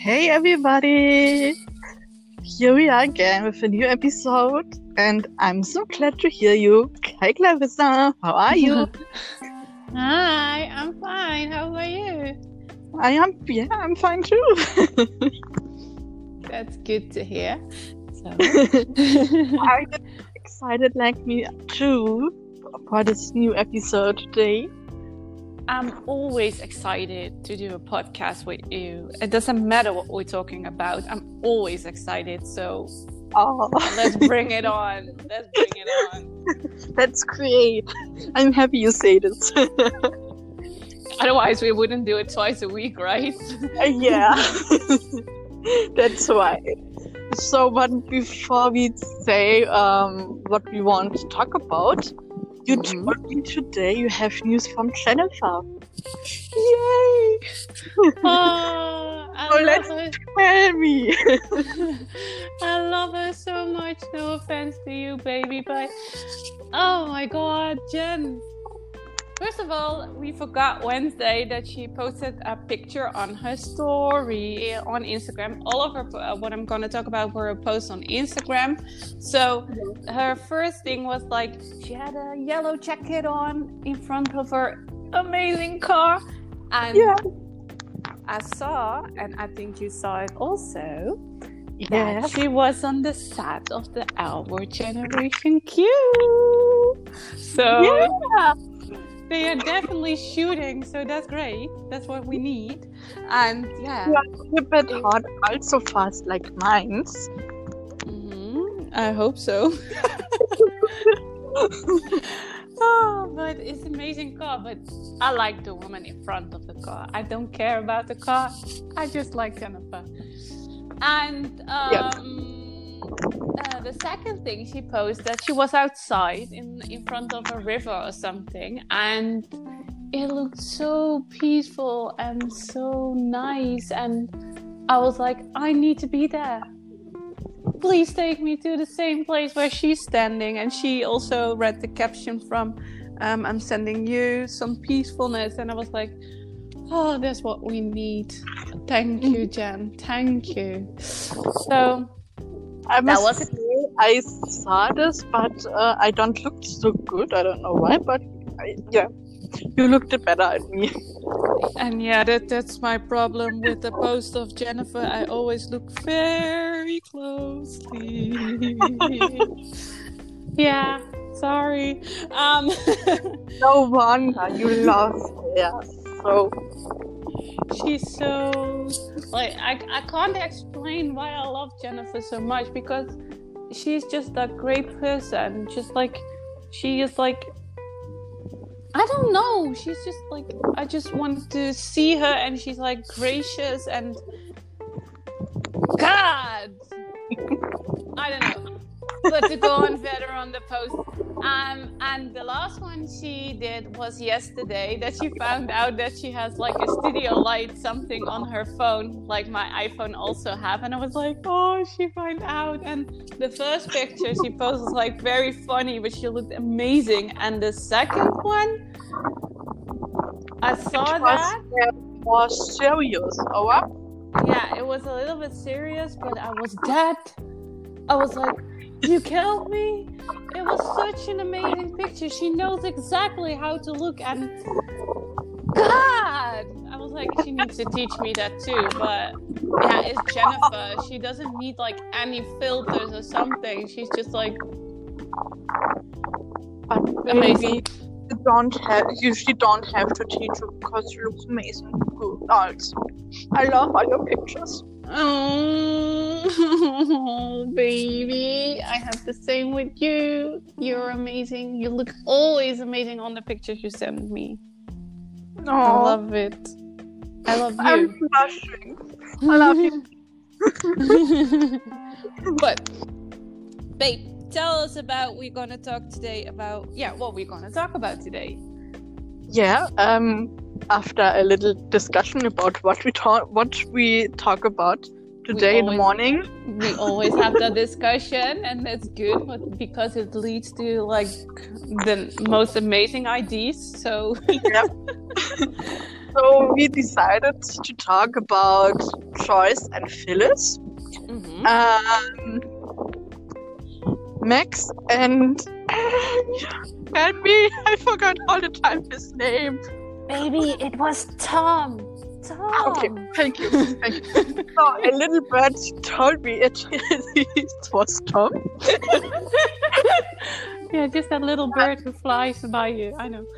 Hey everybody! Here we are again with a new episode, and I'm so glad to hear you. Hi Clarissa, how are you? Hi, I'm fine. How are you? I'm fine too. That's good to hear. So, Are you excited like me too for this new episode today? I'm always excited to do a podcast with you. It doesn't matter what we're talking about. I'm always excited. So let's bring it on. That's great. I'm happy you say this. Otherwise, we wouldn't do it twice a week, right? Yeah, that's why. So, but before we say what we want to talk about, you told me today you have news from Jennifer. Yay! Tell me. I love her so much. No offense to you, baby, but oh my God, Jen. First of all, we forgot Wednesday that she posted a picture on her story on Instagram. All of her, what I'm going to talk about were posts on Instagram. So her first thing was like, she had a yellow jacket on in front of her amazing car. And I saw, and I think you saw it also, that she was on the set of the Our Generation Q. So they are definitely shooting, so that's great. That's what we need. And a bit hot, also fast like mine's. I hope so. But it's an amazing car. But I like the woman in front of the car. I don't care about the car. I just like Jennifer. And the second thing she posted, that she was outside in front of a river or something, and it looked so peaceful and so nice, and I was like, I need to be there. Please take me to the same place where she's standing. And she also read the caption from I'm sending you some peacefulness, and I was like, oh, that's what we need. Thank you, Jen. Thank you. So I saw this, but I don't look so good. I don't know why, but you looked better at me. And that's my problem with the post of Jennifer. I always look very closely. Sorry. No wonder you lost. So she's so I can't explain why I love Jennifer so much, because she's just a great person. Just like she is like, I don't know, she's just like, I just want to see her, and she's like gracious and God, I don't know. But to go on further on the post, and the last one she did was yesterday, that she found out that she has like a studio light something on her phone, like my iPhone also have, and I was like, oh, she found out. And the first picture she posted was like very funny, but she looked amazing, and the second one, I saw that was serious, or what? Yeah, it was a little bit serious, but I was like, you killed me. It was such an amazing picture. She knows exactly how to look, and God, I was like, she needs to teach me that too. But it's Jennifer. She doesn't need like any filters or something. She's just like amazing. She don't have to teach you, because she looks amazing. Good. Also, I love all your pictures. Oh, baby, I have the same with you. You're amazing. You look always amazing on the pictures you send me. Oh, I love it. I love you. I'm blushing. I love you. But, babe, tell us about what we're going to talk about today. After a little discussion about what we talk about today in the morning, we always have that discussion, and that's good, because it leads to like the most amazing ideas. So So we decided to talk about Joyce and Phyllis. Mm-hmm. Max and help me, I forgot all the time his name. Baby, it was Tom. Okay, thank you. So a little bird told me it was Tom. Yeah, just that little bird who flies by you. I know.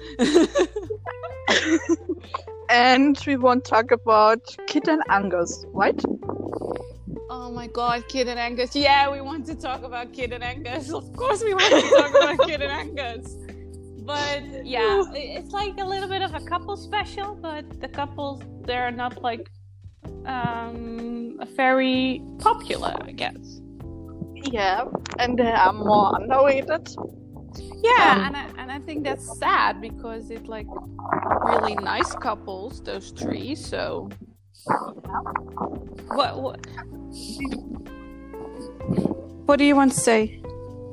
And we won't talk about Kit and Angus, right? Oh my God, Kit and Angus. Yeah, we want to talk about Kit and Angus. Of course we want to talk about Kit and Angus. But yeah, it's like a little bit of a couple special, but the couples, they're not like very popular, I guess. Yeah, and they are more underrated. Yeah, and I think that's sad because it's like really nice couples, those three. So what do you want to say?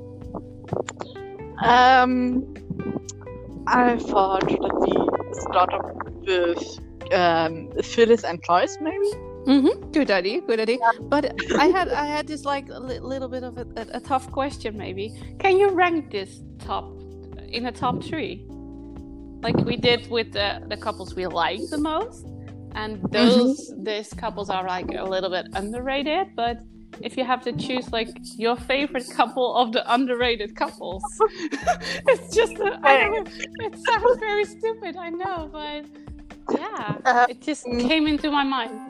I thought that we start with Phyllis and Joyce, maybe. Mm-hmm. Good idea. But I had this like a little bit of a tough question. Maybe can you rank this in a top three, like we did with the couples we like the most, and these couples are like a little bit underrated. But if you have to choose like your favorite couple of the underrated couples, it's just I don't know, it sounds very stupid, I know, but yeah, it just came into my mind.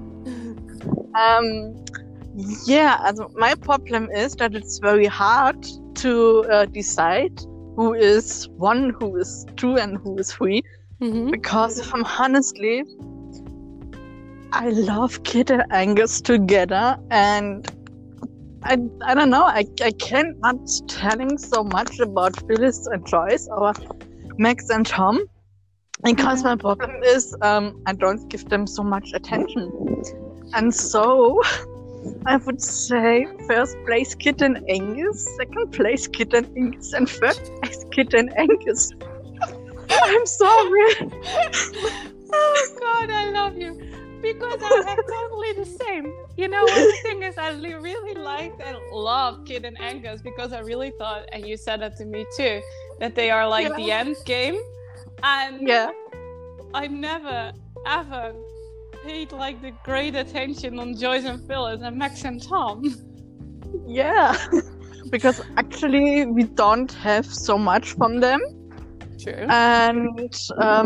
My problem is that it's very hard to decide who is 1, who is 2, and who is 3. Mm-hmm. Because if I'm honestly, I love Kit and Angus together, and I don't know, I can't not telling so much about Phyllis and Joyce or Max and Tom, because my problem is I don't give them so much attention. And so I would say first place Kit and Angus, second place Kit and Angus, and third place Kit and Angus. I'm sorry. Oh God, I love you. Because I'm totally the same. You know, one thing is I really liked and loved Kit and Angus because I really thought, and you said that to me too, that they are like the end game. And I never, ever paid like the great attention on Joyce and Phyllis and Max and Tom. Yeah, because actually we don't have so much from them. True. And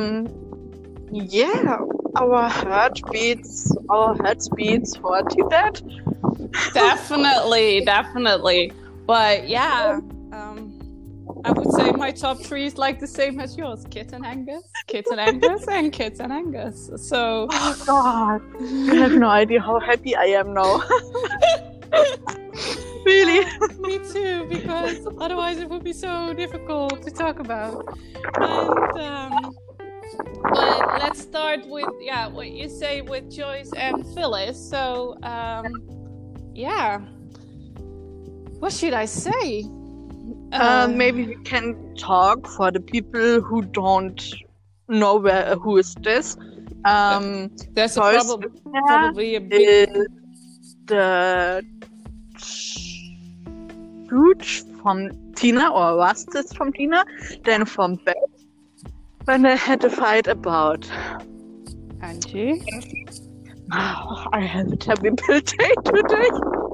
our heart beats for that. Definitely. But yeah, I would say my top 3 is like the same as yours: Kit and Angus, and Kit and Angus. So, oh God, you have no idea how happy I am now. Really? Me too, because otherwise it would be so difficult to talk about. And but let's start with what you say with Joyce and Phyllis. So what should I say? Maybe we can talk for the people who don't know who is this. There's Joyce probably a big... the huge from Tina, or was this from Tina? Then from Beth, when they had a fight about Angie. Oh, I have a terrible day today.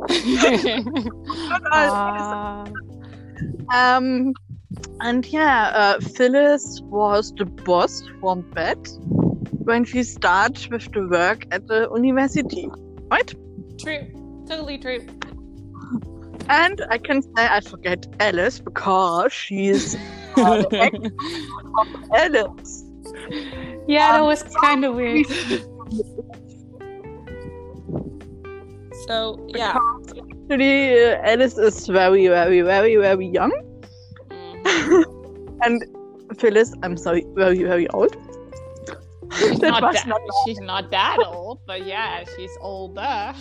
Phyllis was the boss from Beth when she started with the work at the university, right? True, totally true. And I can say I forget Alice because she's Alice. Yeah, that was kind of weird. So yeah, actually, Alice is very, very, very, very young, and Phyllis, I'm sorry, very, very old. She's not that old, but yeah, she's older.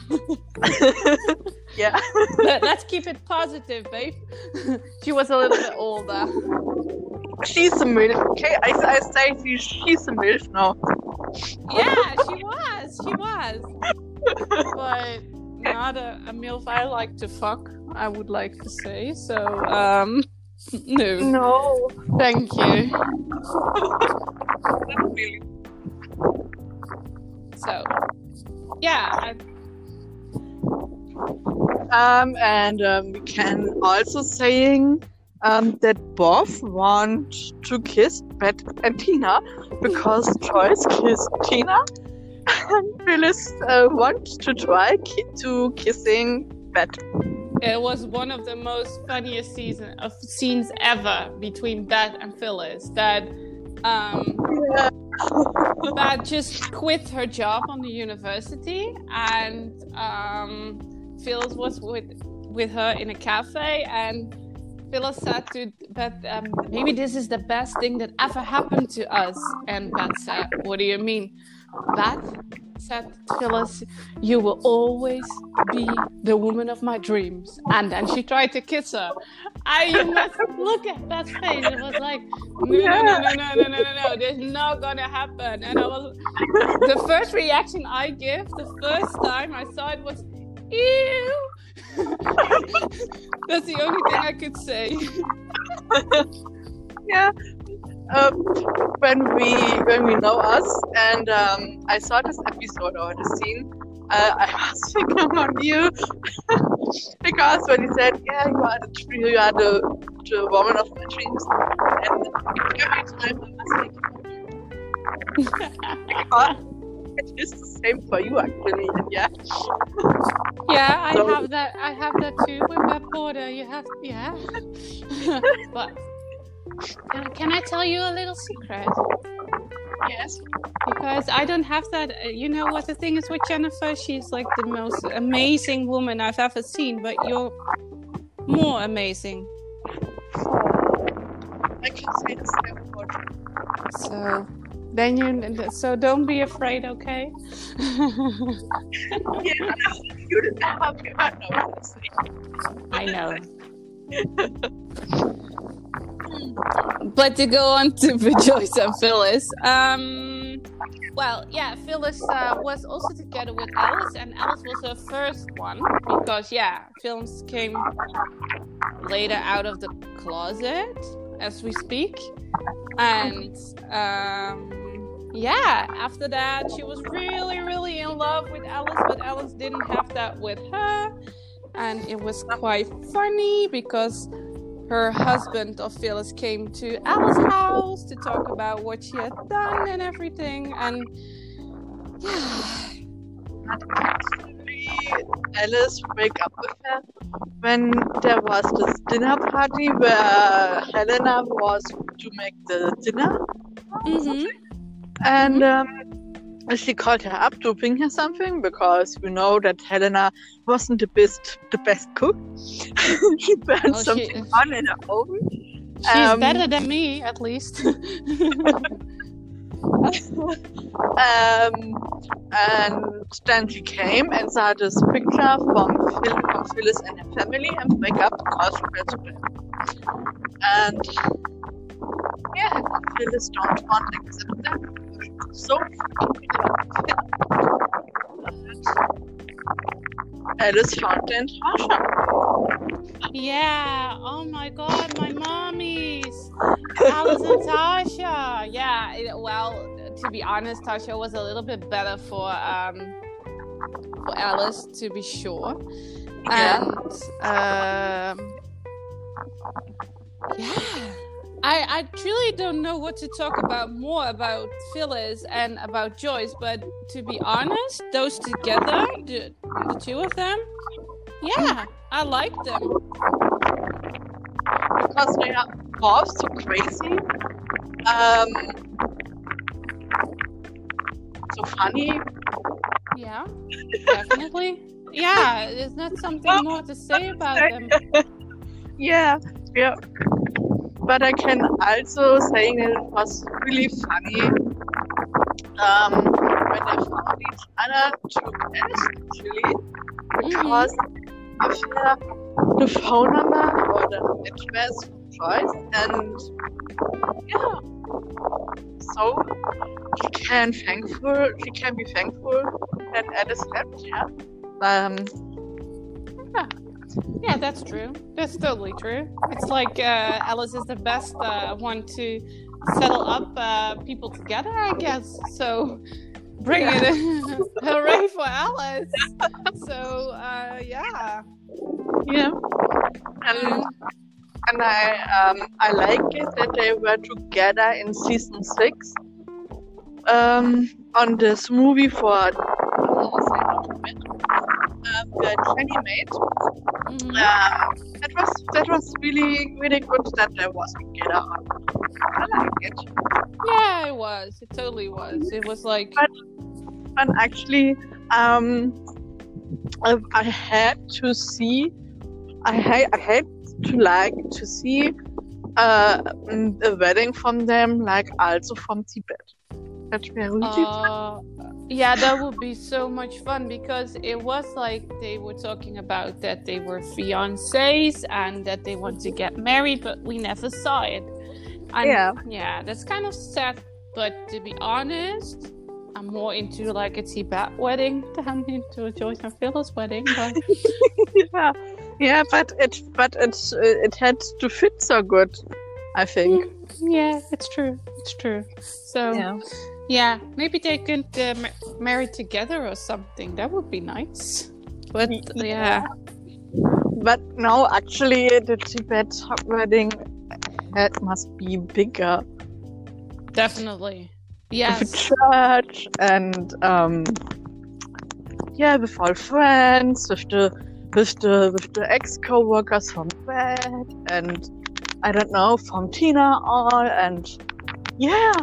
Yeah. Let's keep it positive, babe. She was a little bit older. She's a MILF, okay? I say she's a MILF now. Yeah, she was. But not a MILF I like to fuck, I would like to say. So, no. No. Thank you. So, yeah. We can also saying that both want to kiss Bet and Tina because Joyce kissed Tina and Phyllis wants to try to kissing Bet. It was one of the most funniest scenes ever between Bet and Phyllis. That Bet just quit her job on the university, and Phyllis was with her in a cafe, and Phyllis said to Bet, maybe this is the best thing that ever happened to us. And Bet said, what do you mean? Bet said to Phyllis, you will always be the woman of my dreams. And then she tried to kiss her. You must look at Bet's face. It was like, no, this is not gonna happen. And the first reaction I gave the first time I saw it was, ew. That's the only thing I could say. Yeah. When we know us, and I saw this episode or the scene, I was thinking on you because when he said, "Yeah, you are the woman of my dreams," and every time I was thinking, it is the same for you actually, yeah. Yeah, I have that too with that border. You have, yeah. But can I tell you a little secret? Yes. Because I don't have that. You know what the thing is with Jennifer? She's like the most amazing woman I've ever seen, but you're more amazing. I can say the same for you. So don't be afraid, okay? Yeah, you didn't have me. I know what to say. I know. But to go on to Joyce and Phyllis, well, yeah, Phyllis was also together with Alice, and Alice was her first one because, yeah, Phyllis came later out of the closet as we speak, and yeah, after that she was really, really in love with Alice, but Alice didn't have that with her, and it was quite funny because her husband of Phyllis came to Alice's house to talk about what she had done and everything, and Alice break up with her when there was this dinner party where Helena was to make the dinner. Mm-hmm. And she called her up to bring her something because we know that Helena wasn't the best cook. She burned something on in her oven. She's better than me, at least. And then she came and saw this picture from Phyllis and her family and break up because she went to bed. And yeah, Phyllis don't want to accept that. So Alice found the Tasha. Yeah, oh my god, my mommies. Alice and Tasha. Yeah, well, to be honest, Tasha was a little bit better for Alice, to be sure. Yeah. And yeah. I truly don't know what to talk about more about Phyllis and about Joyce, but to be honest, those together, the two of them, yeah, I like them. Because they are both so crazy, so funny. Yeah, definitely. Yeah, there's not something more to say about them. Yeah. But I can also say that it was really funny when they found each other together, actually, because of the phone number or the address choice, and yeah, So she can be thankful that Alice left. Yeah. Yeah. Yeah, that's true. That's totally true. It's like Alice is the best one to settle up people together, I guess. So bring it in. Hooray for Alice. So yeah. Yeah. And I like it that they were together in season 6 on this movie for the Twenty Maid. That was really, really good that they was together on. I like it. Yeah, it was. It totally was. It was like. But actually, I had to see. I had to like to see a wedding from them, like also from Tibet. That were really fun. Yeah, that would be so much fun because it was like they were talking about that they were fiancés and that they want to get married, but we never saw it. And yeah, that's kind of sad. But to be honest, I'm more into like a Tibet wedding than into a Joyce and Phyllis wedding. But... yeah, but it had to fit so good, I think. Yeah, it's true. So yeah, maybe they could marry together or something. That would be nice. But yeah. But no, actually, the Tibet wedding must be bigger. Definitely. Yes. With a church and with all friends, with the ex-co-workers from Bed and I don't know, from Tina all and yeah.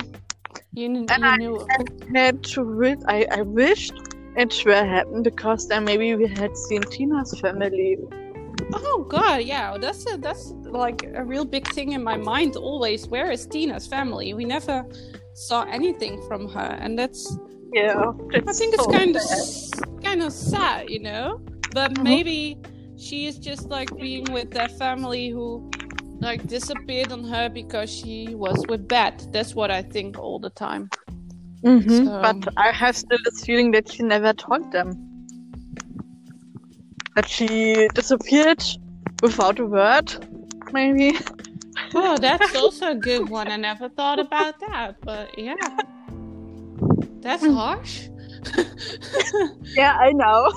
I wished it were happened because then maybe we had seen Tina's family. Oh God, yeah, that's like a real big thing in my mind always. Where is Tina's family? We never saw anything from her, and that's I think so it's kind of sad, you know. But maybe she is just like being with that family who like disappeared on her because she was with Beth. That's what I think all the time. So... But I have still this feeling that she never told them. That she disappeared without a word, maybe. Oh, that's also a good one. I never thought about that, but yeah. That's harsh. Yeah, I know.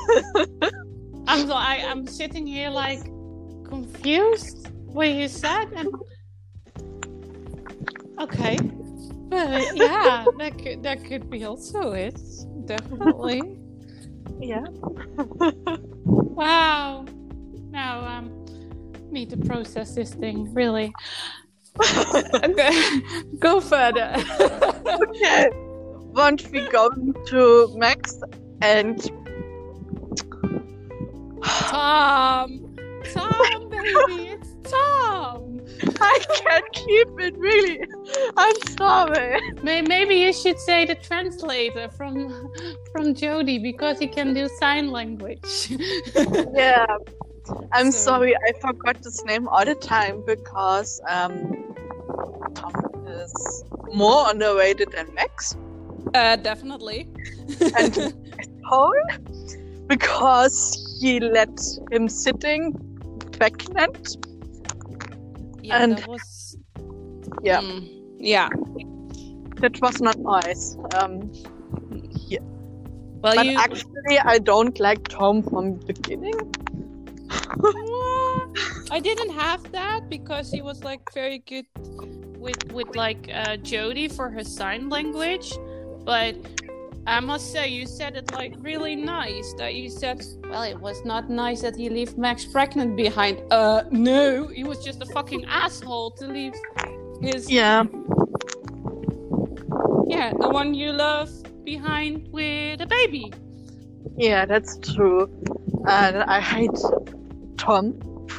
I'm sitting here like confused what you said and okay. But yeah, that could be also it. Definitely. Yeah. Wow. Now need to process this thing, really. Okay. Go further. Okay. Once we go to Max and Tom, baby, it's Tom. I can't keep it, really. I'm sorry. Maybe you should say the translator from Jodie because he can do sign language. Yeah. I'm sorry, I forgot his name all the time because Tom is more underrated than Max. Definitely. And Paul, because he let him sitting pregnant. Yeah, and that was... Yeah. Yeah. That was not nice. Yeah. Well, but actually, I don't like Tom from the beginning. I didn't have that because he was like very good with like Jodie for her sign language, but I must say you said it like really nice that you said, well, it was not nice that he left Max pregnant behind. No, he was just a fucking asshole to leave his the one you love behind with a baby. Yeah, that's true. And I hate Tom.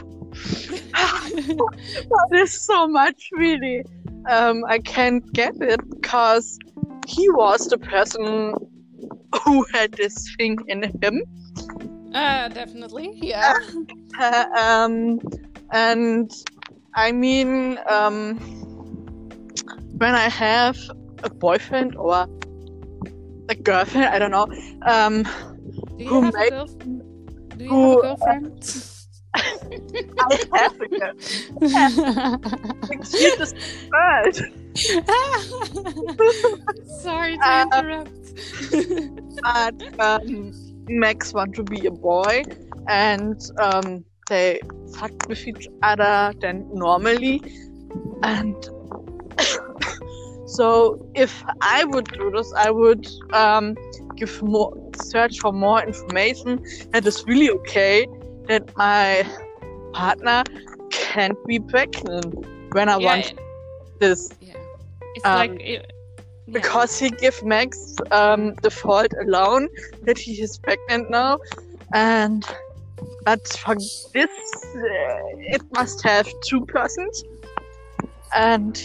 There's so much, really. I can't get it because he was the person who had this thing in him. Definitely, yeah. And I mean, when I have a boyfriend or a girlfriend, I don't know. Do you Who have a made- girlfriend? Do you who- have a girlfriend? I have a girlfriend. The cutest bird. Sorry to interrupt. But Max wants to be a boy, and they fuck with each other than normally. And so, if I would do this, I would search for more information that is really okay that my partner can't be pregnant when I want this. Yeah. It's Because he gave Max the fault alone that he is pregnant now, but for this it must have two persons, and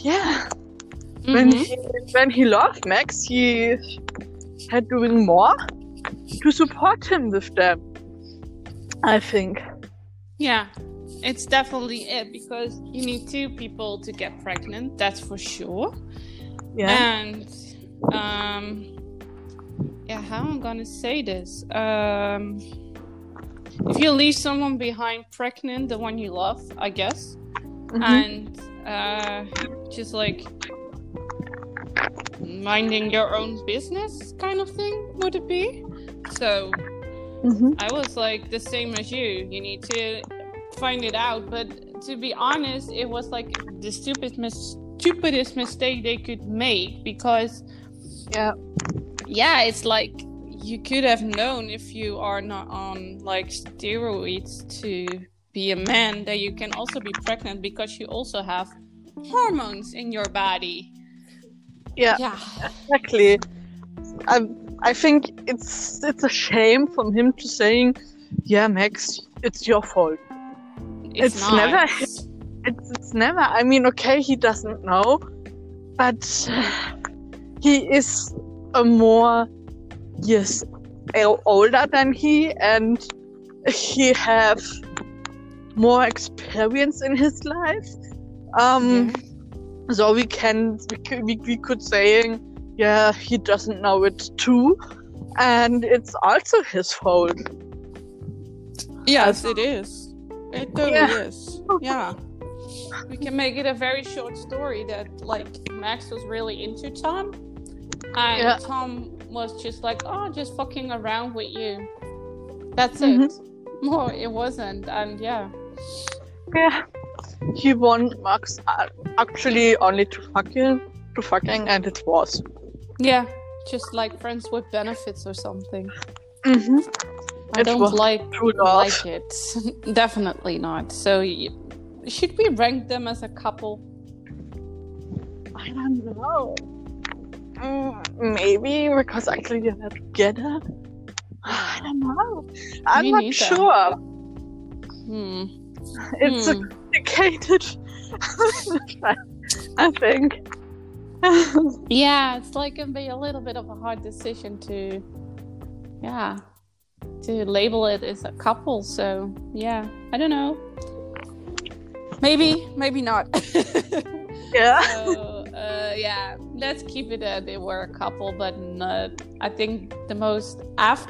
when he loved Max, he had doing more to support him with them, I think. Yeah, it's definitely it, because you need two people to get pregnant, that's for sure. Yeah. And how I'm gonna say this? If you leave someone behind pregnant, the one you love, I guess, and just like minding your own business kind of thing, would it be? So I was like the same as you. You need to find it out. But to be honest, it was like the stupidest mistake they could make, because it's like you could have known, if you are not on like steroids to be a man, that you can also be pregnant because you also have hormones in your body. Yeah. Exactly. I think it's a shame from him to saying, "Yeah, Max, it's your fault." It's never. It's never. I mean, okay, he doesn't know, but he is a more years older than he, and he have more experience in his life. So we could saying, yeah, he doesn't know it too, and it's also his fault. Yes, it is. It totally is. Yeah. We can make it a very short story that like Max was really into Tom, and Tom was just like, oh, just fucking around with you. That's it. More it wasn't, and yeah. He want Max actually only to fucking, and it was. Yeah, just like friends with benefits or something. I It don't was like love. it. Definitely not. So should we rank them as a couple? I don't know. Maybe because actually they're not together. I don't know. I'm Me not neither. sure. It's a complicated. I think. Yeah, it's like can be a little bit of a hard decision to label it as a couple. So yeah, I don't know. Maybe not. Yeah. So let's keep it that they were a couple, but I think the most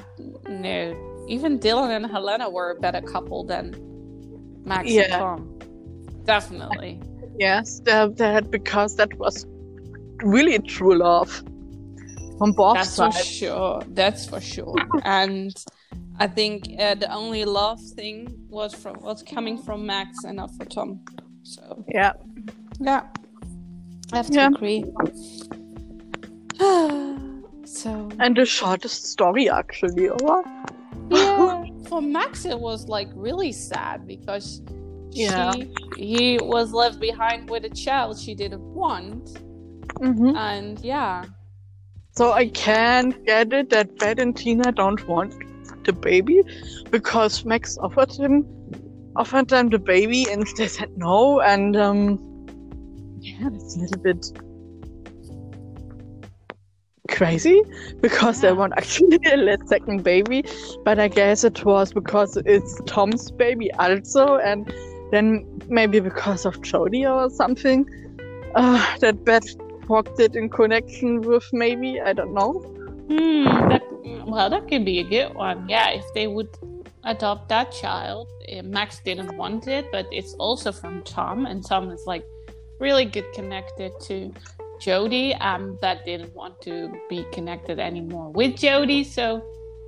even Dylan and Helena were a better couple than Max and Tom. Definitely. Yes, that because that was really true love from both sides. That's for sure. And I think the only love thing was coming from Max and not for Tom. So yeah, I have to agree. So and the shortest story actually, or for Max it was like really sad because he was left behind with a child she didn't want. And so I can't get it that Beth and Tina don't want the baby because Max offered them the baby and they said no, and it's a little bit crazy because they want actually a second baby, but I guess it was because it's Tom's baby also, and then maybe because of Jodie or something that Beth walked it in connection with, maybe, I don't know. That could be a good one. Yeah, if they would adopt that child. Max didn't want it, but it's also from Tom, and Tom is like really good connected to Jodie, that didn't want to be connected anymore with Jodie. So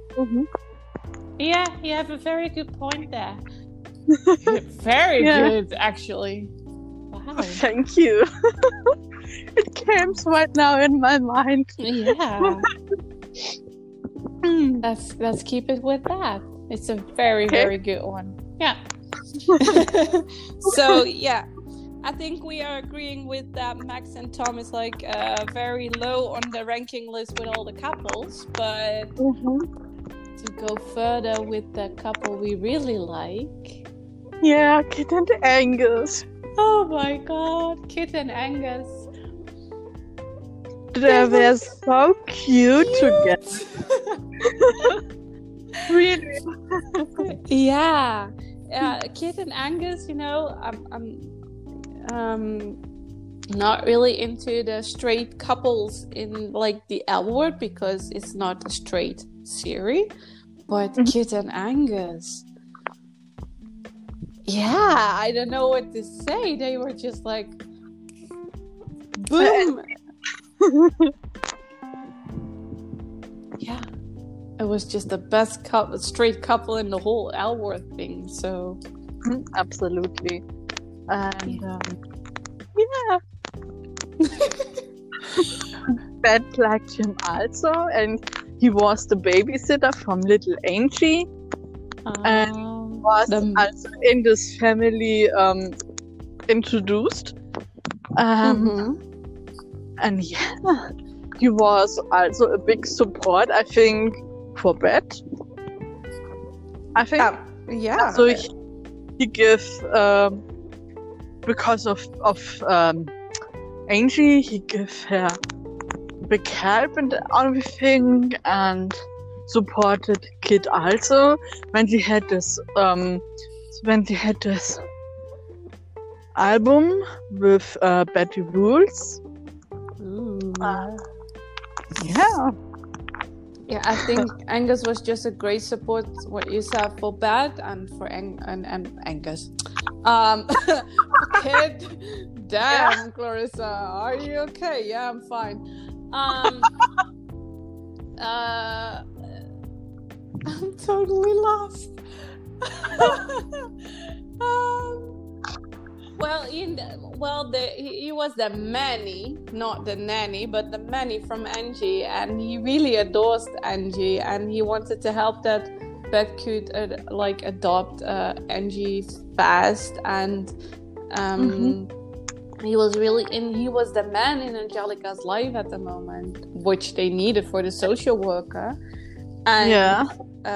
yeah, you have a very good point there. Very good, actually. Wow. Thank you. It came right now in my mind. Yeah. Let's keep it with that. It's a very, very good one. Yeah. So, yeah. I think we are agreeing with that Max and Tom is like very low on the ranking list with all the couples. But to go further with the couple we really like. Yeah, Kit and Angus. Oh my god, Kit and Angus. They were so cute together. Really? Yeah. Kit and Angus, you know, I'm not really into the straight couples in like the L Word because it's not a straight series. But Kit and Angus, yeah, I don't know what to say. They were just like, boom. Yeah, it was just the best straight couple in the whole L Word thing. So, absolutely, and yeah, Beth liked him also, and he was the babysitter from little Angie, and was also in this family introduced. And yeah, he was also a big support, I think, for Beth. I think. Yeah. So he gave, because of Angie, he gave her big help and everything, and supported Kit also when she had this album with Betty Rules. Yeah. Yeah, I think Angus was just a great support. What you said for Beth and for Angus. For Kit. Damn, Clarissa, are you okay? Yeah, I'm fine. I'm totally lost. He was the Manny, not the nanny, but the Manny from Angie, and he really adores Angie, and he wanted to help that Beth could adopt Angie fast, and he was the man in Angelica's life at the moment, which they needed for the social worker. And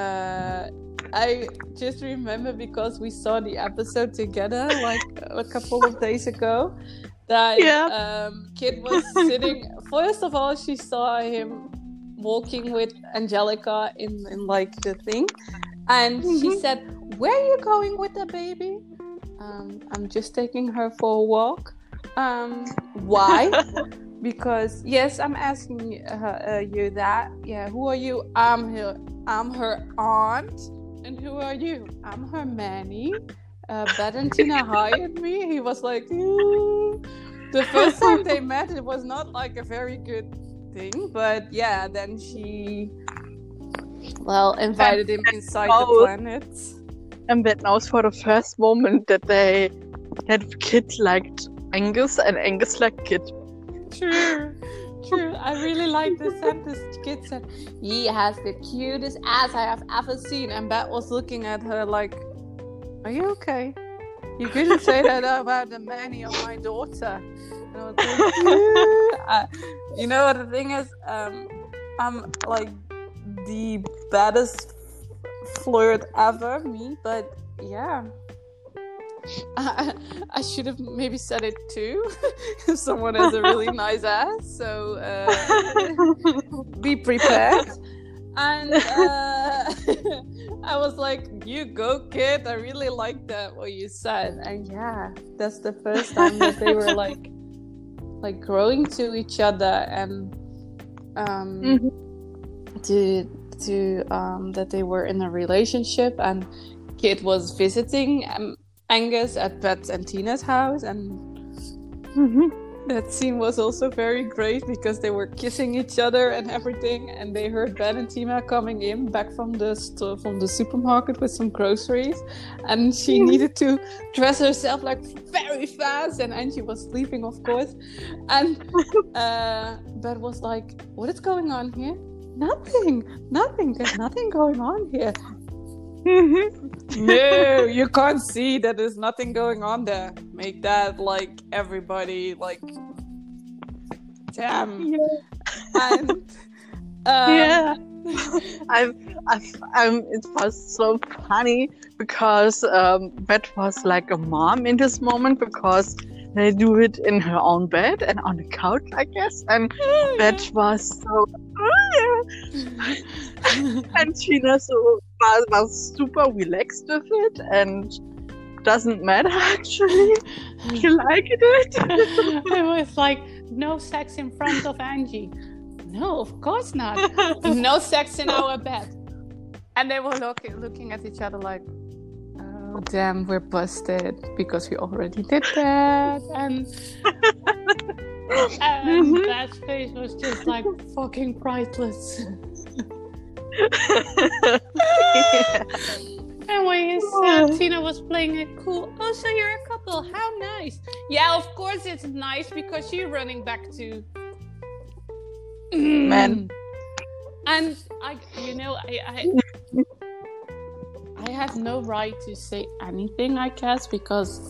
I just remember, because we saw the episode together like a couple of days ago, that Kit was sitting. First of all, she saw him walking with Angelica in like the thing, and she said, "Where are you going with the baby?" I'm just taking her for a walk. Why? Because yes, I'm asking you that. Yeah, who are you? I'm her aunt. And who are you? I'm her Manny. Beth and Tina hired me. He was like, ooh. The first time they met, it was not like a very good thing. But yeah, then she, invited him inside the planet. And that knows for the first moment that Kit liked Angus and Angus liked Kit. True. I really like the sentence Kit said. He has the cutest ass I have ever seen. And Beth was looking at her like, are you okay? You couldn't say that about the Manny of my daughter. And I was like, you know what the thing is? I'm like the baddest flirt ever, me. But yeah. I should have maybe said it too. If someone has a really nice ass, so be prepared. And I was like, "You go, Kit." I really liked that what you said, and yeah, that's the first time that they were like like growing to each other, and to that they were in a relationship, and Kit was visiting Angus at Bet and Tina's house, and that scene was also very great because they were kissing each other and everything, and they heard Ben and Tina coming in back from the supermarket with some groceries, and she needed to dress herself like very fast, and Angie was sleeping, of course, and Ben was like, "What is going on here?" Nothing. There's nothing going on here. No, you can't see that there's nothing going on there. Make that like everybody like, damn. And it was so funny because Bet was like a mom in this moment, because they do it in her own bed and on the couch, I guess, and Bet was so and Tina was super relaxed with it and doesn't matter actually. She liked it. It was like, no sex in front of Angie. No, of course not. No sex in our bed. And they were looking at each other like, oh damn, we're busted because we already did that. And that face was just like fucking priceless. And when you said Tina was playing it cool, oh, so you're a couple, how nice. Yeah, of course it's nice because you're running back to man. And I have no right to say anything, I guess, because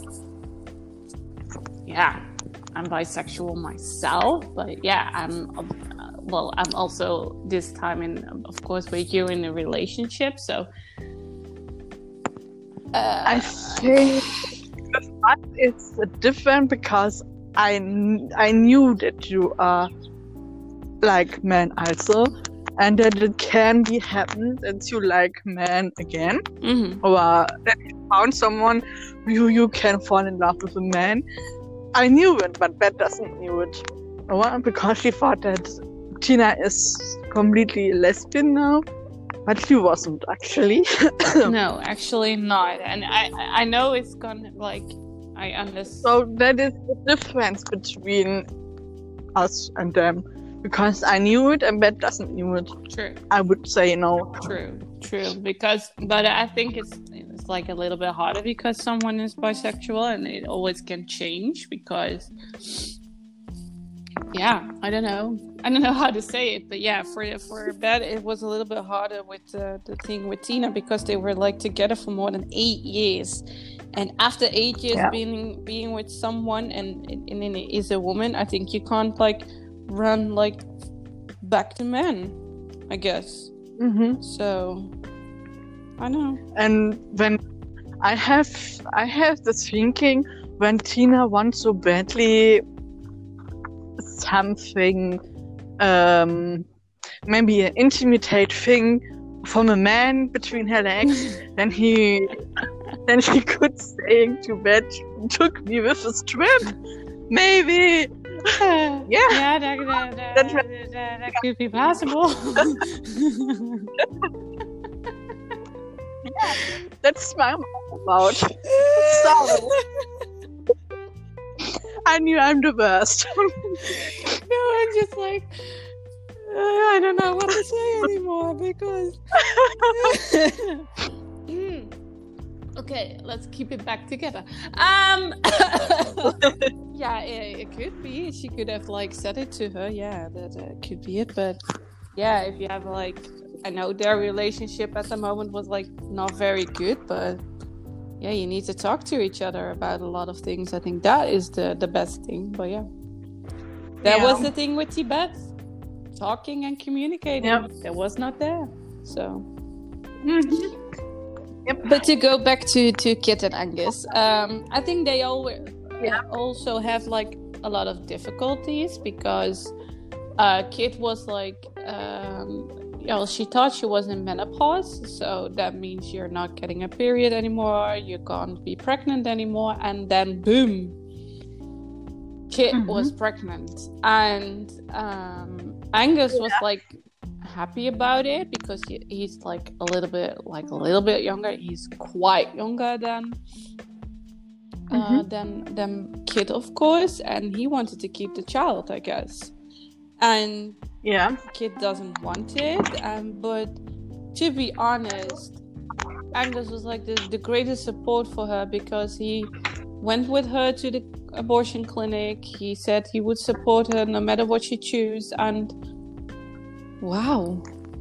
I'm bisexual myself, but I'm also this time of course with you in a relationship, so I think with us it's different because I knew that you are like man also, and that it can be happened that you like man again, or that you found someone who you can fall in love with a man. I knew it, but Bet doesn't knew it. Because she thought that Tina is completely lesbian now, but she wasn't actually. No, actually not. And I know it's gonna like, I understand. So that is the difference between us and them. Because I knew it and Bet doesn't knew it. True. I would say no. True. But I think it's like a little bit harder because someone is bisexual, and it always can change because I don't know how to say it, but for Bet it was a little bit harder with the thing with Tina, because they were like together for more than 8 years, and after 8 years being with someone and it is a woman, I think you can't like run like back to men, I guess. So I know. And when I have this thinking, when Tina wants so badly something, maybe an intimate thing from a man between her legs, then she could say to Bet, took me with a strip, maybe. That could be possible. That's my mouth about. Sorry. I knew I'm the worst. No, I'm just like, I don't know what to say anymore because. Okay, let's keep it back together. It could be. She could have like said it to her. Yeah, that could be it. But if you have like, I know their relationship at the moment was like not very good, but you need to talk to each other about a lot of things. I think that is the best thing. But that was the thing with Tibet, talking and communicating. That was not there. So. Yep. But to go back to Kit and Angus, I think they always also have like a lot of difficulties because Kit was like, she thought she was in menopause, so that means you're not getting a period anymore, you can't be pregnant anymore, and then boom, Kit was pregnant, and Angus was like happy about it because he's like a little bit younger. He's quite younger than Kit, of course, and he wanted to keep the child, I guess. And Kit doesn't want it, but to be honest, Angus was like the greatest support for her because he went with her to the abortion clinic. He said he would support her no matter what she chose, and wow.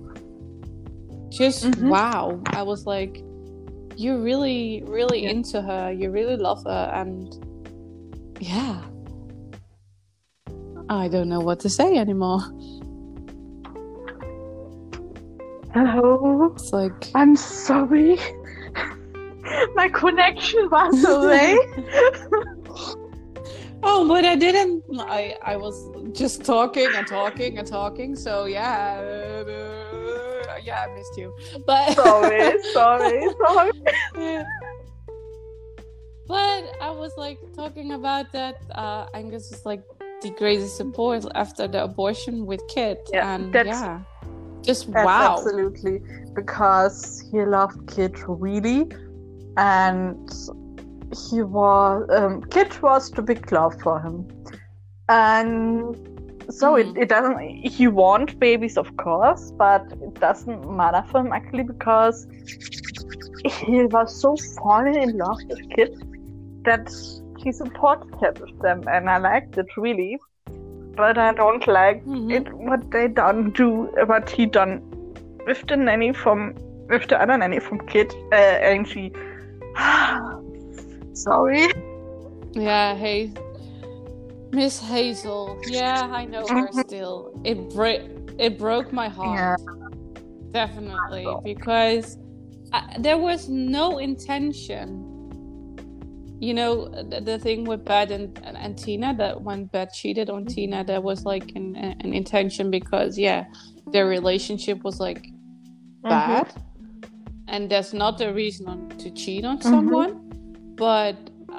Wow. I was like, you're really, really into her. You really love her, and yeah. I don't know what to say anymore. Hello. It's like, I'm sorry. My connection was away. Oh, but I didn't. I was just talking. So yeah, I missed you. But sorry. Yeah. But I was like talking about that. Angus is like the greatest support after the abortion with Kit, just wow. Absolutely, because he loved Kit really, and Kit was the big love for him, and so it doesn't. He wants babies, of course, but it doesn't matter for him actually because he was so fallen in love with Kit that he supported him with them, and I liked it really. But I don't like it what they what he done with the other nanny from Kit, Angie. Sorry. Yeah, hey, Miss Hazel. Yeah, I know her still. It broke my heart. Yeah. Definitely, because there was no intention. You know, the thing with Bet and Tina, that when Bet cheated on Tina, there was like an intention because, their relationship was like bad. And that's not the reason to cheat on someone. But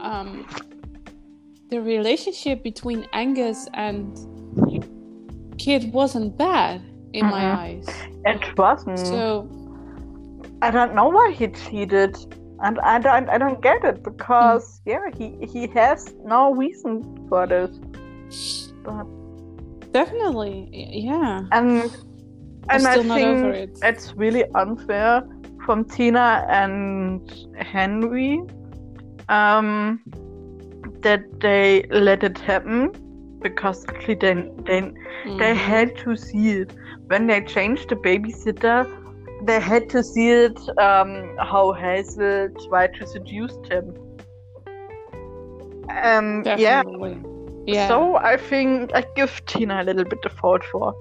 the relationship between Angus and Kit wasn't bad in my eyes. It wasn't. So I don't know why he cheated. And I don't get it because he has no reason for this. But definitely, yeah. And I think it's really unfair from Tina and Henry that they let it happen because actually they had to see it when they changed the babysitter. They had to see it, how Hazel tried to seduce him. Definitely. Yeah. So I think I give Tina a little bit the fault for.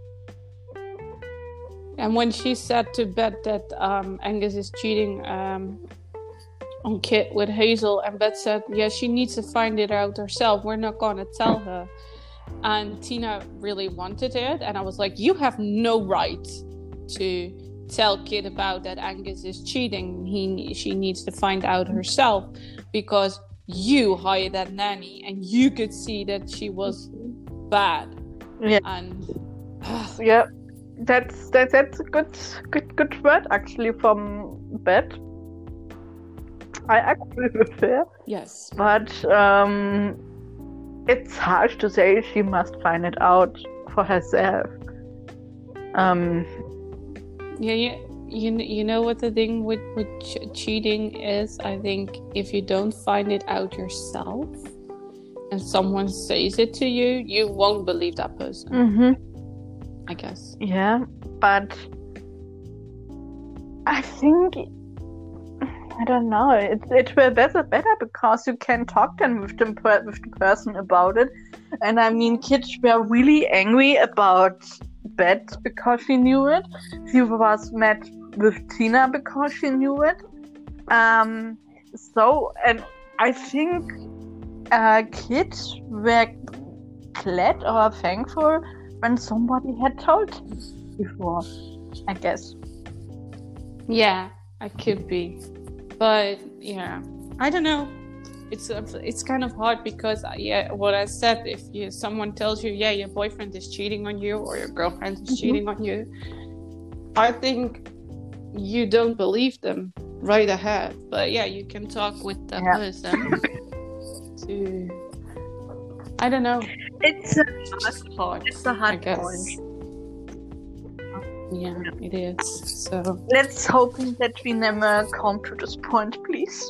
And when she said to Bet that Angus is cheating on Kit with Hazel, and Bet said, she needs to find it out herself. We're not going to tell her. And Tina really wanted it. And I was like, you have no right to tell Kit about that Angus is cheating. She needs to find out herself because you hired that nanny and you could see that she was bad. Yeah. And that's a good word actually from Bet. I agree with her. Yes. But it's harsh to say she must find it out for herself. Yeah, you know what the thing with cheating is? I think if you don't find it out yourself and someone says it to you, you won't believe that person. I guess. Yeah, but I think I don't know. It will better because you can talk then with the person about it. And I mean, kids were really angry about Bet because she knew it. She was mad with Tina because she knew it. So, and I think kids were glad or thankful when somebody had told before, I guess. Yeah, I could be. But, yeah, I don't know. it's kind of hard because what I said, if someone tells you your boyfriend is cheating on you or your girlfriend is cheating on you, I think you don't believe them right ahead, but you can talk with that person to, I don't know, It's a hard point. Yeah, it is. So let's hope that we never come to this point, please.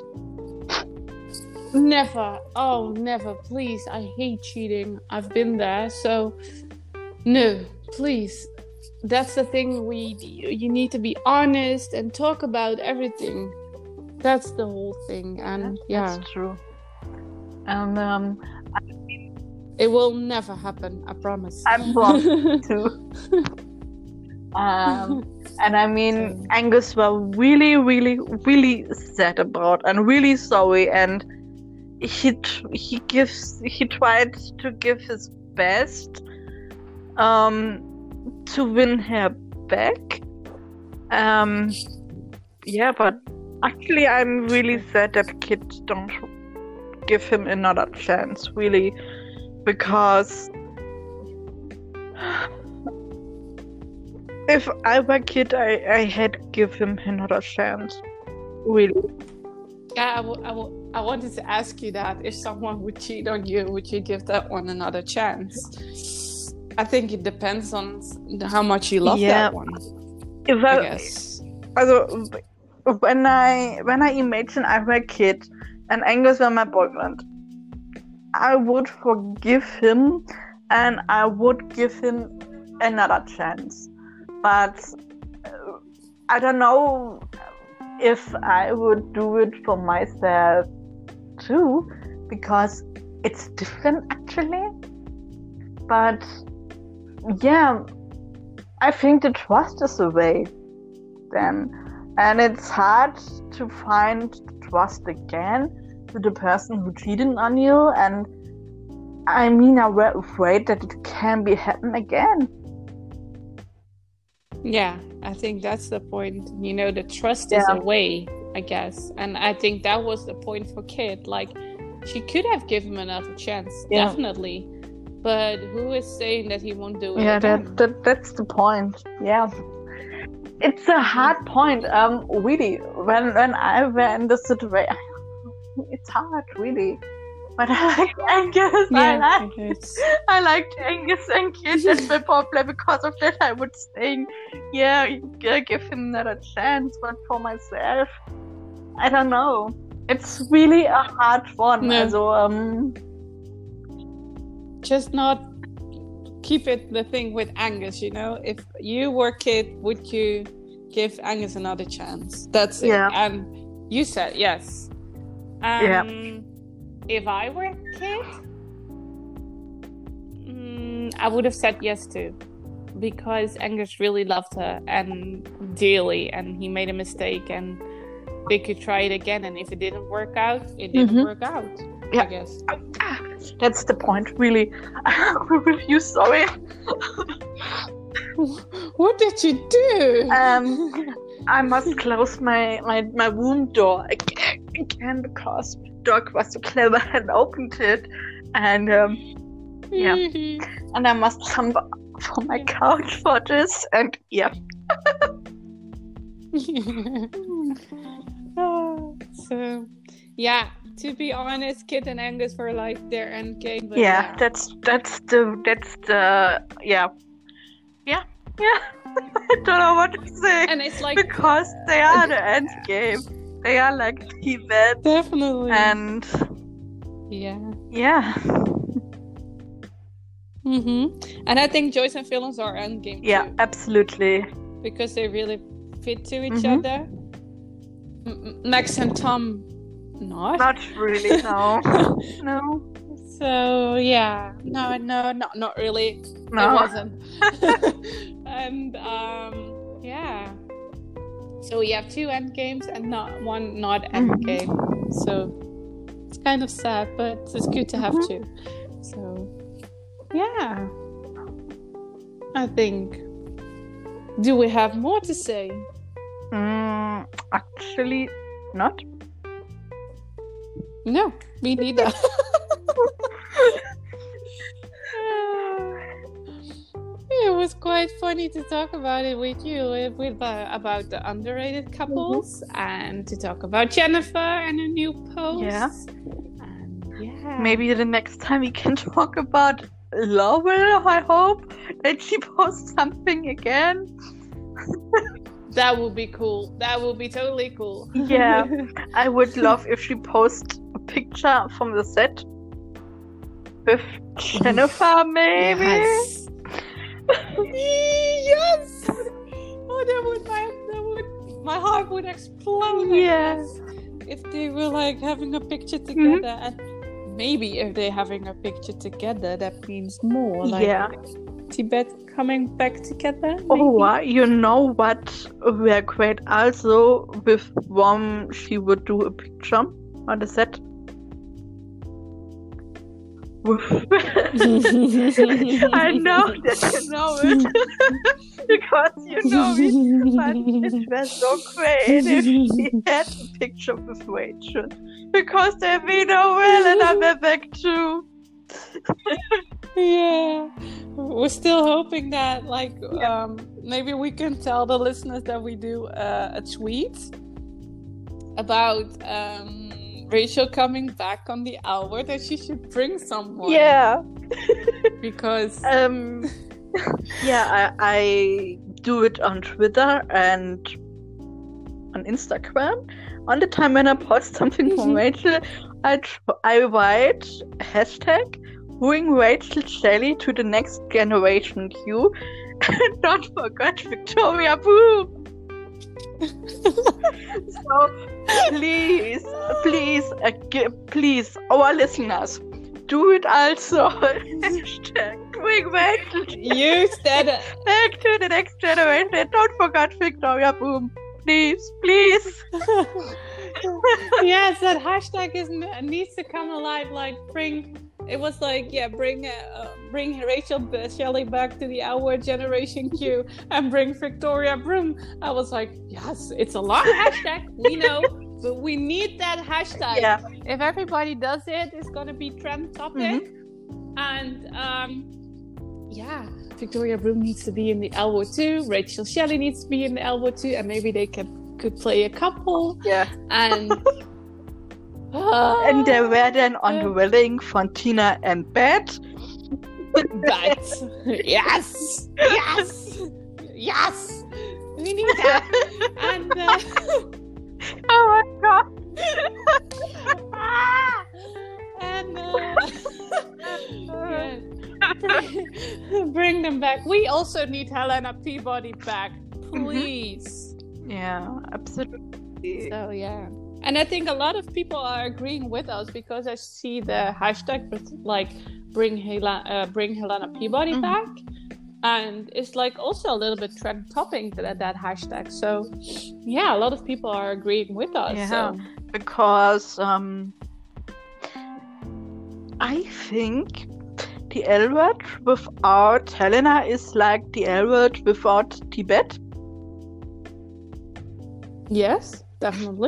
Never. Oh, never. Please. I hate cheating. I've been there. So, no, please. That's the thing. You need to be honest and talk about everything. That's the whole thing. And that's true. And it will never happen. I promise. I'm wrong too. And I mean, Angus was really, really, really sad about and really sorry, and he tried to give his best to win her back. But actually I'm really sad that kids don't give him another chance, really, because if I were a kid, I had to give him another chance, really. Yeah, I wanted to ask you that. If someone would cheat on you, would you give that one another chance? I think it depends on how much you love that one. I guess. Also, when I imagine I were a kid and Angus were my boyfriend, I would forgive him and I would give him another chance. But I don't know if I would do it for myself too, because it's different actually. But I think the trust is away then. And it's hard to find trust again with the person who cheated on you. And I mean, I'm afraid that it can be happen again. Yeah, I think that's the point. The trust is away, I guess. And I think that was the point for Kit. Like, she could have given him another chance, definitely. But who is saying that he won't do it again? That's the point. Yeah. It's a hard point, really. When I were in this situation, it's hard, really. But I like Angus. I liked Angus and Kit and my problem. Because of that, I would say, give him another chance. But for myself, I don't know. It's really a hard one. No. Also, just not keep it the thing with Angus. If you were Kit, would you give Angus another chance? That's it. And you said yes. If I were a kid, I would have said yes too, because Angus really loved her and dearly, and he made a mistake, and they could try it again. And if it didn't work out, it didn't work out. I guess that's the point. Really, I agree with you. Sorry. What did you do? I must close my room door again because the dog was so clever and opened it, and and I must come from my couch for this, and So to be honest, Kit and Angus were like their end game. But that's the I don't know what to say. And it's like, because they are the end game. They are like the event. Definitely. And And I think Joyce and Phyllis are end game too. Absolutely. Because they really fit to each other. Max and Tom, not really. No. No. So not really. No. It wasn't. And so we have 2 end games and not one not end game. So it's kind of sad, but it's good to have 2. So I think. Do we have more to say? Actually, not. No, me neither. It was quite funny to talk about it with you, about the underrated couples, and to talk about Jennifer and her new post. Yeah. And yeah. Maybe the next time we can talk about Laurel. I hope that she posts something again. That would be cool. That would be totally cool. Yeah, I would love if she posts a picture from the set with Jennifer, maybe. Yes. Yes. Oh, my heart would explode. Yeah. If they were like having a picture together, and maybe if they're having a picture together, that means more. Like Tibet coming back together. Maybe? Oh, you know what? We're great. Also, with Rom, she would do a picture on the set. I know that you know it because you know it, but it was so great if she had a picture with Rachel because they be no well and I'm back too. Yeah, we're still hoping that maybe we can tell the listeners that we do a tweet about Rachel coming back on the hour, that she should bring someone. Yeah. Because I do it on Twitter and on Instagram. On the time when I post something from Rachel, I write hashtag bring Rachel Shelley to the next generation queue. And don't forget Victoria Boom. So please, our listeners, do it also. Hashtag bring Rachel use that back to the next generation. And don't forget Victoria Boom. Please. Yes, that hashtag needs to come alive. Like bring Rachel Shelley back to the Our Generation queue and bring Victoria Broom. I was like, yes, it's a long hashtag, we know, but we need that hashtag. Yeah. If everybody does it, it's gonna be trend topic. And Victoria Broom needs to be in the Elwood too. Rachel Shelley needs to be in the Elwood too, and maybe they could play a couple. Yeah. And and they were then on the wedding von Tina and Bet. Yes. We need that. And oh my god. And bring them back. We also need Helena Peabody back, please. Yeah, absolutely. So yeah. And I think a lot of people are agreeing with us because I see the hashtag with bring Helena Peabody back, and it's like also a little bit trend topping that hashtag. So yeah, a lot of people are agreeing with us. Yeah, so. Because I think the Elwood without Helena is like the Elwood without Tibet. Yes, definitely.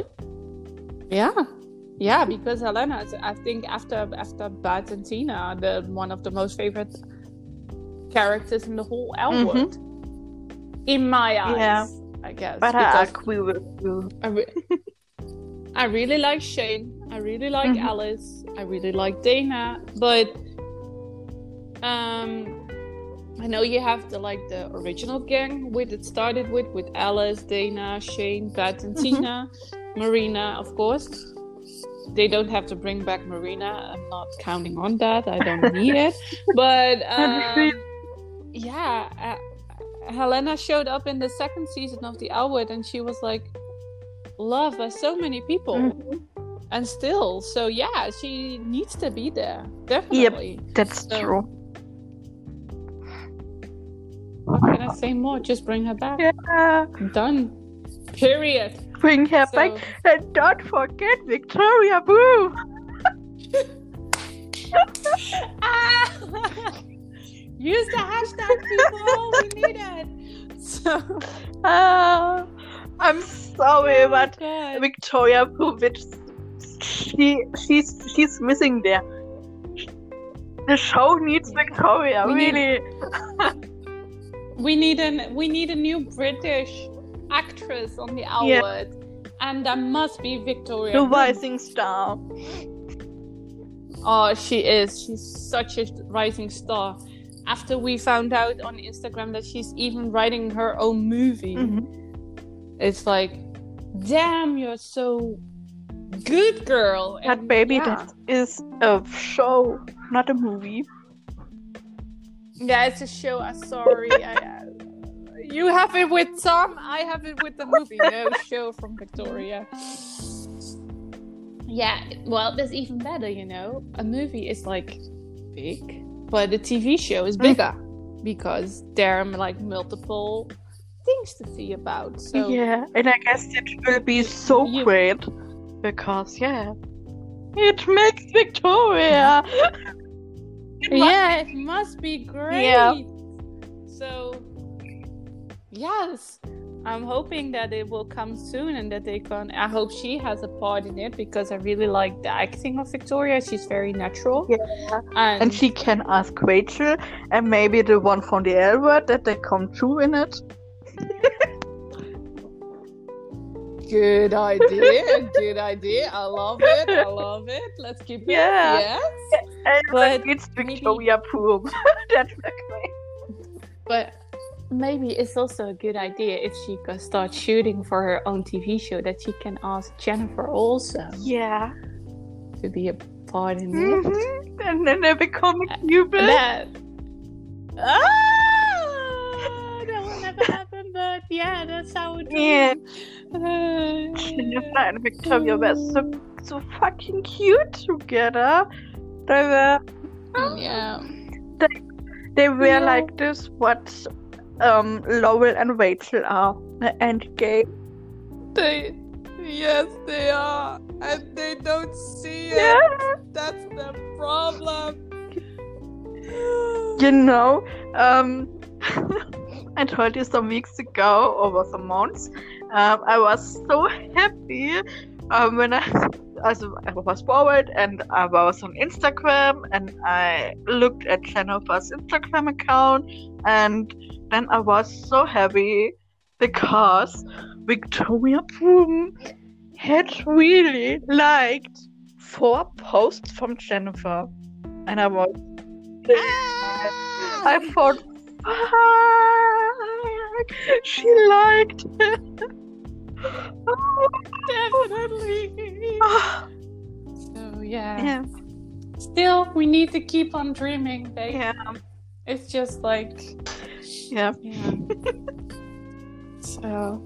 Yeah, because Helena is, I think, after Bart and Tina, one of the most favorite characters in the whole Elwood. In my eyes, I guess. But I agree with you. I really like Shane. I really like Alice. I really like Dana. But I know you have the original gang it started with Alice, Dana, Shane, Bart and Tina. Marina, of course. They don't have to bring back Marina. I'm not counting on that. I don't need it. But Helena showed up in the second season of the Elwood, and she was loved by so many people, and still. So yeah, she needs to be there. Definitely. Yep, that's true. What can I say more? Just bring her back. Yeah. Done. Period. Bring her back, and don't forget Victoria Boom. Use the hashtag, people. We need it. So, I'm sorry, but God. Victoria Boom with she's missing there. The show needs Victoria, really. We need a new British actress on the outward, and that must be Victoria. The rising star. Oh, she is. She's such a rising star. After we found out on Instagram that she's even writing her own movie, it's like, damn, you're so good, girl. That baby, that is a show, not a movie. Yeah, it's a show. Sorry. You have it with Tom, I have it with the movie. No show from Victoria. Yeah, well, that's even better, you know. A movie is like big, but the TV show is bigger because there are like multiple things to see about. So yeah, and I guess it will be so great because it makes Victoria. It must be great. Yeah. So yes, I'm hoping that it will come soon and that they can. I hope she has a part in it because I really like the acting of Victoria. She's very natural. Yeah, and she can ask Rachel and maybe the one from the L Word that they come true in it. Good idea. Good idea. I love it. Let's keep it. Yeah. Yes. But it's Victoria Poom. That's great. But maybe it's also a good idea if she can start shooting for her own TV show that she can ask Jennifer also. Yeah. To be a part in it. And then they become a Cupid. That will never happen, but yeah, that's how it is. Yeah. Jennifer and Victoria were so fucking cute together. They were they were like this what Laurel and Rachel are, and gay. Yes, they are, and they don't see it. That's the problem. You know, I told you some weeks ago, or some months, I was so happy when I was forward and I was on Instagram and I looked at Jennifer's Instagram account, and then I was so happy because Victoria Poom had really liked 4 posts from Jennifer, and I was I thought, fuck, she liked it. Definitely. So yeah. Still, we need to keep on dreaming, babe. Yeah. It's just like Yeah. So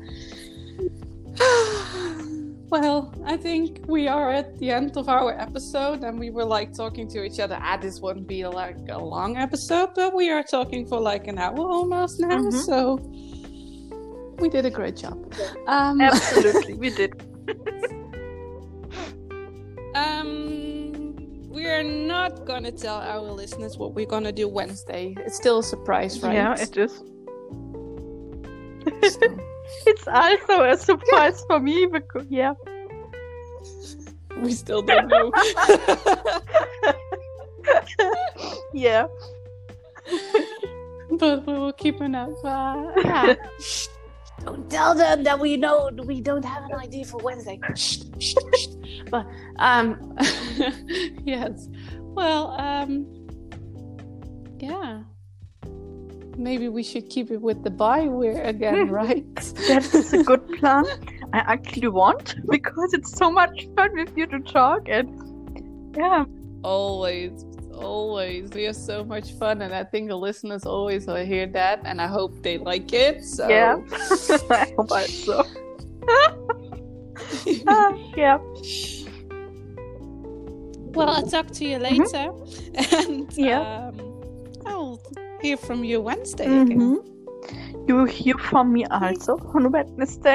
well, I think we are at the end of our episode, and we were like talking to each other. This wouldn't be like a long episode, but we are talking for like an hour almost now, so we did a great job. Absolutely, we did. We are not gonna tell our listeners what we're gonna do Wednesday. It's still a surprise, right? Yeah, it is. It's also a surprise for me because we still don't know. Yeah. But we will keep an eye. Don't tell them that we don't have an idea for Wednesday. But yes. Well, yeah. Maybe we should keep it with the byware again, right? That is a good plan. I actually want, because it's so much fun with you to talk, and Always. We have so much fun, and I think the listeners always will hear that, and I hope they like it. So yeah, I hope so. Yeah. Well, I'll talk to you later, and I'll hear from you Wednesday again. You hear from me also on Wednesday.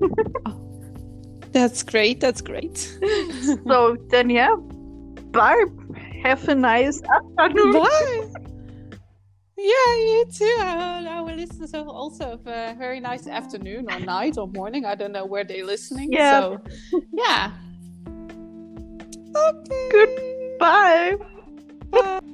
That's great. So then, bye. Have a nice afternoon. Bye. Yeah, you too. Our listeners also have a very nice afternoon or night or morning. I don't know where they're listening. Yeah. So, yeah. Okay. Goodbye. Bye.